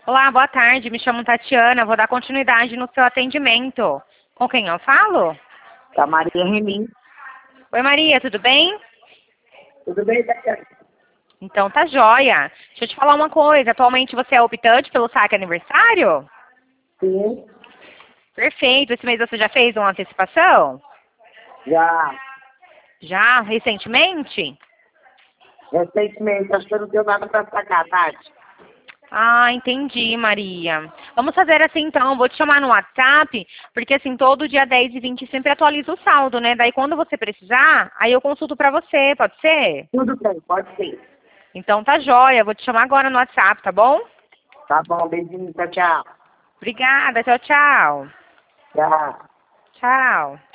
Olá, boa tarde. Me chamo Tatiana. Vou dar continuidade no seu atendimento. Com quem eu falo? Da Maria Remin. Oi, Maria, tudo bem? Tudo bem, Tatiana? Então tá joia. Deixa eu te falar uma coisa. Atualmente você é optante pelo saque aniversário? Sim, Perfeito. Esse mês você já fez uma antecipação? já. Já? Recentemente? Recentemente, acho que eu não tenho nada para sacar, Tati. Ah, entendi, Maria. Vamos fazer assim então, vou te chamar no WhatsApp, porque assim, todo dia 10 e 20 sempre atualiza o saldo, né? Daí quando você precisar, aí eu consulto pra você, pode ser? Tudo bem, pode ser. Então tá joia, vou te chamar agora no WhatsApp, tá bom? Tá bom, beijinho, tchau, tchau. Obrigada, tchau, tchau. Tchau. Tchau.